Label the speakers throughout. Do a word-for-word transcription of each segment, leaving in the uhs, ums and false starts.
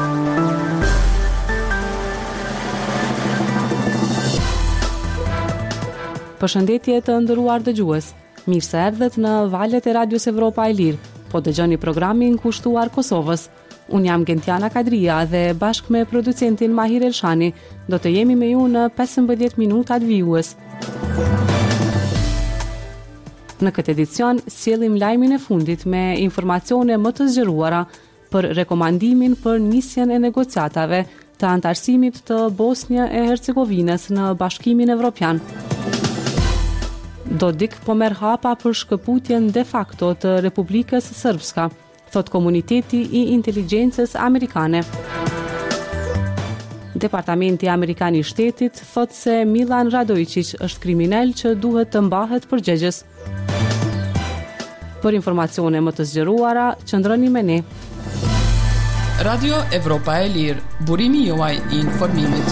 Speaker 1: Përshëndetje të nderuar dëgjues. Mirë se erdhët në valët e Radios Evropa e Lirë. Po dëgjoni programin kushtuar Kosovës. Unë jam Gentiana Kadria dhe bashkë me producentin Mahir Elshani do të jemi me ju në pesëmbëdhjetë minutat vijues. Në këtë edicion sjellim lajmin e fundit me informacione më të zgjeruara për rekomandimin për nisjen e negociatave të antarësimit të Bosnia e Hercegovinës në Bashkimin Evropian. Dodik po merr hapa për shkëputjen de facto të Republikës Srpska, thot komuniteti i inteligjencës amerikane. Departamenti Amerikan i Shtetit thot se Milan Radojčić është kriminal që duhet të mbahet përgjegjës. Për informacione më të zgjeruara, qëndroni me ne.
Speaker 2: Radio Evropa e Lirë, burimi juaj i informimit.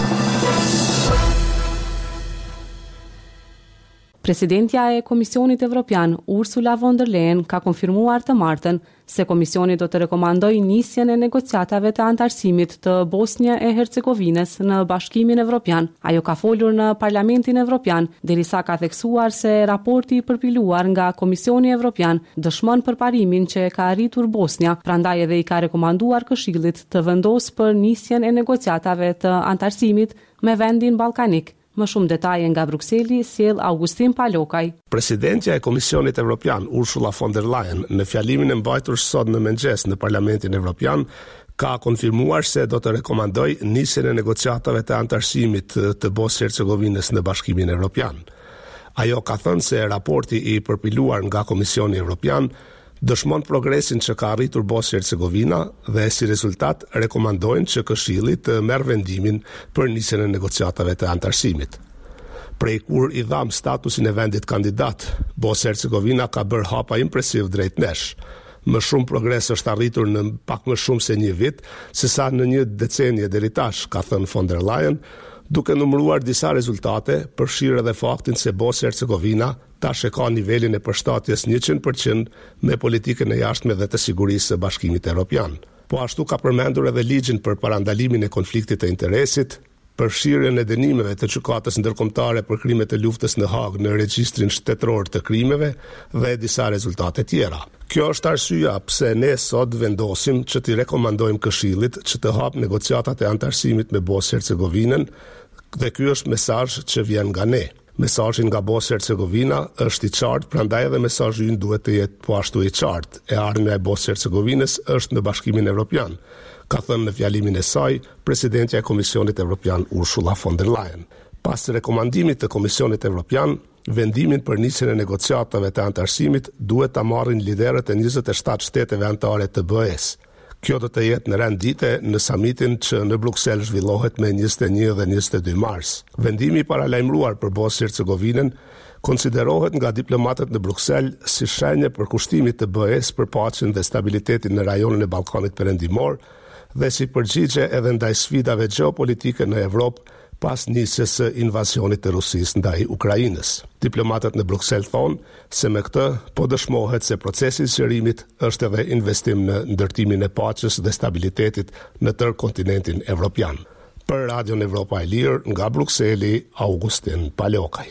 Speaker 1: Presidentja e Komisionit Evropian, Ursula von der Leyen, ka konfirmuar të martën se Komisioni do të rekomandojë nisjen e negociatave të antarësimit të Bosnia e Hercegovinës në Bashkimin Evropian. Ajo ka folur në Parlamentin Evropian, derisa ka theksuar se raporti i përpiluar nga Komisioni Evropian dëshmon përparimin që ka arritur Bosnia, prandaj edhe i ka rekomanduar Këshillit të vendosë për nisjen e negociatave të antarësimit me vendin ballkanik. Më shumë detaje nga Brukseli sjell Augustin Palokaj.
Speaker 3: Presidentja e Komisionit Evropian, Ursula von der Leyen, në fjalimin e mbajtur sot në mëngjes në Parlamentin Evropian, ka konfirmuar se do të rekomandoj nisjen e negociatave të antarësimit të Bosnjë-Hercegovinës në Bashkimin Evropian. Ajo ka thënë se raporti i përpiluar nga Komisioni Evropian dëshmon progresin që ka arritur Bosnjë-Hercegovina dhe si rezultat rekomandojnë që Këshilli të merr vendimin për nisjen e negociatave të antarësimit. Prej kur i dham statusin e vendit kandidat, Bosnjë-Hercegovina ka bërë hapa impresiv drejt nesh. Më shumë progres është arritur në pak më shumë se një vit, sesa në një decenje deri tash, ka thënë von der Leyen, duke numëruar disa rezultate, përfshirë edhe faktin se Bosnjë-Hercegovina tash e ka nivelin e përshtatjes njëqind përqind me politikën e jashtme dhe të sigurisë së Bashkimit Evropian. Po ashtu ka përmendur edhe ligjin për parandalimin e konfliktit të interesit, përfshirjen e dënimeve të Gjykatës Ndërkombëtare për krimet e luftës në Hag në regjistrin shtetëror të krimeve dhe disa rezultate tjera. Kjo është arsyeja pse ne sot vendosim që t'i rekomandojmë Këshillit që të hap negociatat e antarësimit me Bosnjë-Hercegovinën dhe ky është mesazh që vjen nga ne. Mesazhi nga Bosnjë-Hercegovina është i qartë, prandaj edhe mesazhi ynë duhet të jetë po ashtu i qartë. E ardhmja e Bosnjë-Hercegovinës është në Bashkimin Evropian, ka thënë në fjalimin e saj Presidentja e Komisionit Evropian Ursula von der Leyen. Pas rekomandimit të Komisionit Evropian, vendimin për nisjen e negociatave të antarësimit duhet ta marrin liderët e njëzet e shtatë shteteve anëtare të B E S. Kjo do të jetë në rendite në samitin që në Bruksel zhvillohet me njëzet e një dhe njëzet e dy mars. Vendimi paralajmëruar për Bosnjë-Hercegovinën konsiderohet nga diplomatët në Bruksel si shenjë për kushtimit të B E S për paqen dhe stabilitetin në rajonin e Ballkanit Perëndimor dhe si përgjigje edhe ndaj sfidave gjeopolitike në Evropë pas nisjes së invasionit të Rusisë ndaj Ukrainës. Diplomatët në Bruksel thonë se me këtë po dëshmohet se procesi i sqarimit është edhe investim në ndërtimin e paqes dhe stabilitetit në tërë kontinentin evropian. Për Radion Evropa e Lirë, nga Brukseli, Augustin Palokaj.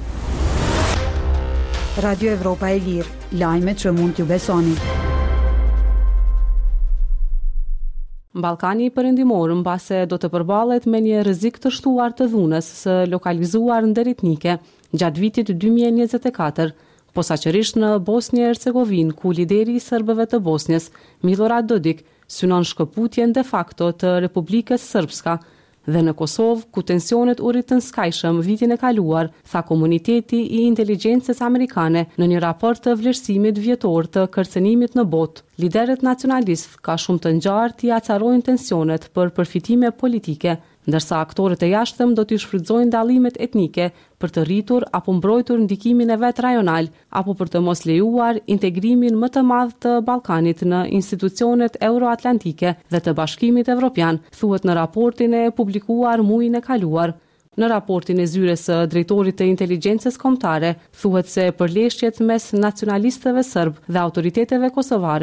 Speaker 4: Radio Evropa e Lirë, lajmet që mund t'ju besoni.
Speaker 1: Ballkani Perëndimor mbase do të përballet me një rrezik të shtuar të dhunës së lokalizuar ndërritnike gjatë vitit dy mijë e njëzet e katër, posaçërisht në Bosnjë-Hercegovinë, ku lideri i serbëve të Bosnjës, Milorad Dodik, synon shkëputjen de facto të Republikës Srpska, dhe në Kosovë, ku tensionet u rritën skajshëm vitin e kaluar, tha komuniteti i inteligjencës amerikane në një raport të vlerësimit vjetor të kërcënimit në botë. Liderët nacionalist ka shumë të ngjarë t'i acarojnë tensionet për përfitime politike, ndërsa aktorët e jashtëm do t'i shfrytëzojnë dallimet etnike për të rritur apo mbrojtur ndikimin e vet rajonal, apo për të mos lejuar integrimin më të madh të Ballkanit në institucionet euroatlantike dhe të Bashkimit Evropian, thuhet në raportin e publikuar muajin e kaluar. Në raportin e zyres së drejtorit të inteligjencës kombëtare, thuhet se përleshjet mes nacionalistëve serb dhe autoriteteve kosovare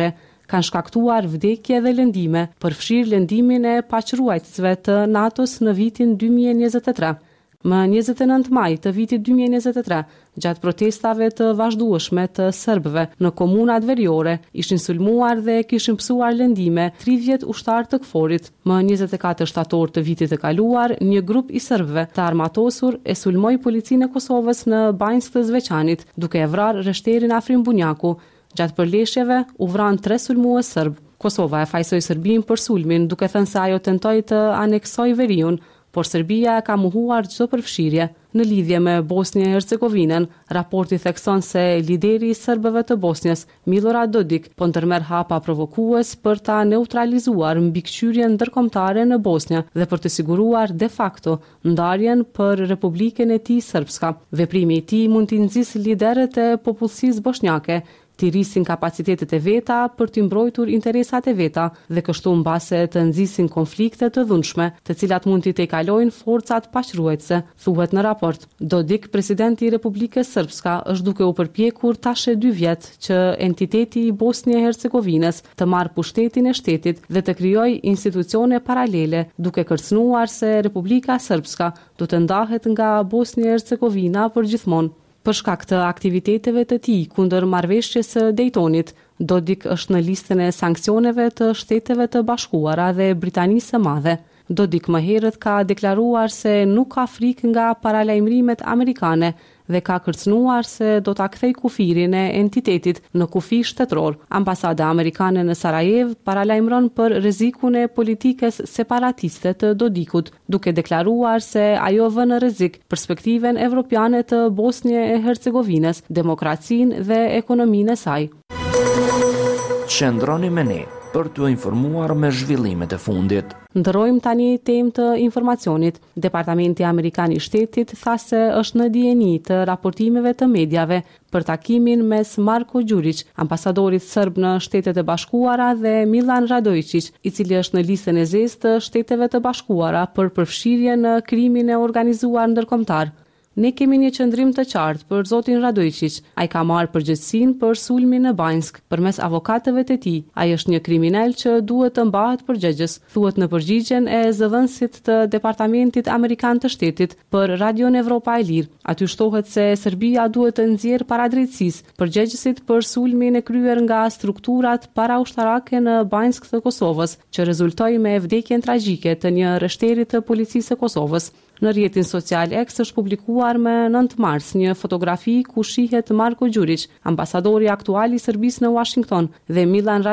Speaker 1: kanë shkaktuar vdekje dhe lëndime, përfshirë lëndimin e paqëruesve të NATO-s në vitin dy mijë e njëzet e tre. Më njëzet e nëntë maj të vitit dy mijë e njëzet e tre, gjatë protestave të vazhdueshme të serbëve në komunat veriore, ishin sulmuar dhe kishin pësuar lëndime tridhjetë ushtarë të Kforit. Më njëzet e katër shtator të vitit të kaluar, një grup i serbëve të armatosur e sulmoi policinë e Kosovës në Banjsk të Zveçanit, duke e vrarë rreshterin Afrim Bunjaku. Gjatë përleshjeve u vran tre sulmues serb. Kosova e fajsoi Serbinë për sulmin, duke thënë se ajo tentoi të aneksojë veriun, por Serbia ka mohuar çdo përfshirje. Në lidhje me Bosnjë e Hercegovinën, raporti thekson se lideri i serbëve të Bosnjës, Milorad Dodik, po ndërmerr hapa provokues për ta neutralizuar mbikëqyrjen ndërkombëtare në Bosnjë dhe për të siguruar de facto ndarjen për Republikën e tij Srpska. Veprimi i tij mund t'i nxjisë liderët e popullsisë bosnjake të rrisin kapacitetet e veta për të mbrojtur interesat e veta dhe kështu mbase të nxisin konflikte të dhunshme, të cilat mund t'i tejkalojnë forcat paqëruese, thuhet në raport. Dodik, presidenti i Republikës Srpska, është duke u përpjekur tash e dy vjet që entiteti i Bosnjë e Hercegovinës të marrë pushtetin e shtetit dhe të krijojë institucione paralele, duke kërcënuar se Republika Srpska do të ndahet nga Bosnja e Hercegovina përgjithmonë. Për shkak të aktiviteteve të tij kundër marrëveshjes së Daytonit, Dodik është në listën e sanksioneve të Shteteve të Bashkuara dhe Britanisë së Madhe. Dodik më herët ka deklaruar se nuk ka frikë nga paralajmërimet amerikane dhe ka kërcënuar se do ta kthej kufirin e entitetit në kufi shtetëror. Ambasada amerikane në Sarajevo paralajmëron për rrezikun e politikës separatiste të Dodikut, duke deklaruar se ajo vën në rrezik perspektiven evropiane të Bosnjë e Hercegovinës, demokracinë dhe ekonominë e saj.
Speaker 5: Qëndroni me ne për t'u informuar me zhvillimet e fundit.
Speaker 1: Ndërrojmë tani temë të informacionit. Departamenti Amerikan i Shtetit tha se është në dijeni të raportimeve të mediave për takimin mes Marko Đurić, ambasadorit serb në Shtetet e Bashkuara, dhe Milan Radojičić, i cili është në listën e zezë të Shteteve të Bashkuara për përfshirje në krimin e organizuar ndërkombëtar. Ne kemi një qëndrim të qartë për zotin Radojičić. Ai ka marrë përgjegjësinë për sulmin në Banjsk përmes avokatëve të tij. Ai është një kriminal që duhet të mbahet përgjegjës, thuhet në përgjigjen e zëdhënësit të Departamentit Amerikan të Shtetit për Radion Evropa e Lirë. Aty shtohet se Serbia duhet të nxjerrë paradrejtësisë përgjegjësit për sulmin e kryer nga strukturat paraushtarake në Banjsk të Kosovës, që rezultoi me vdekjen tragjike të një rreshteri të policisë së Kosovës. Në rrjetin social X është publikuar më nëntë mars një fotografi ku shihet Marko Đurić, ambasadori aktual i Serbisë në Washington, dhe Milan